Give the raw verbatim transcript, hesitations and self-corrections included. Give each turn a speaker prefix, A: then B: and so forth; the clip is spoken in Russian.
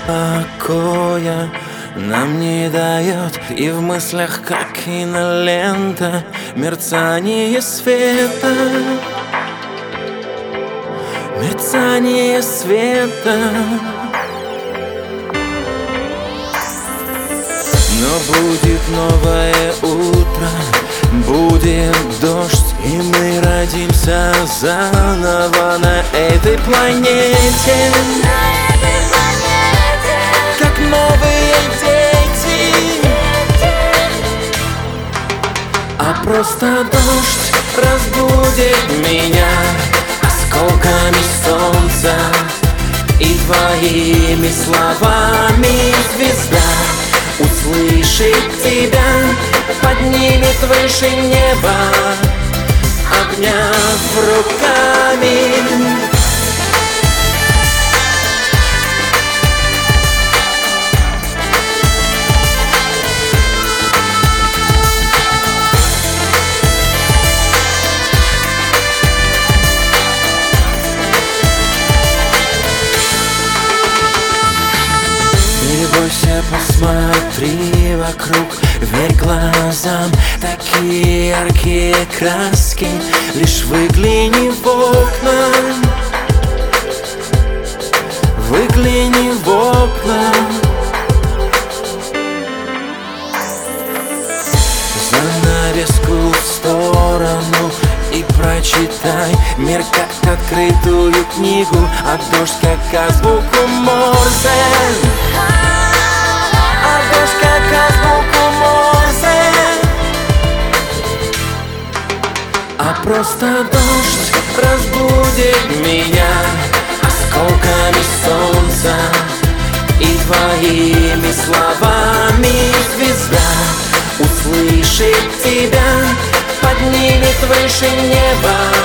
A: Покоя нам не дает, и в мыслях, как кинолента, мерцание света, мерцание света. Но будет новое утро, будет дождь, и мы родимся заново на этой планете, как новые дети. А просто дождь разбудит меня осколками солнца и твоими словами. Звезда услышит тебя, поднимет выше неба, обняв руками. Не бойся, посмотри вокруг, верь глазам, такие яркие краски. Лишь выгляни в окна, выгляни в окна. Занавеску в сторону и прочитай мир как открытую книгу, а дождь как азбуку Морзе. А дождь как азбуку Морзе. А просто дождь разбудит меня осколками солнца и твоими словами. Звезда услышит тебя, поднимет выше неба,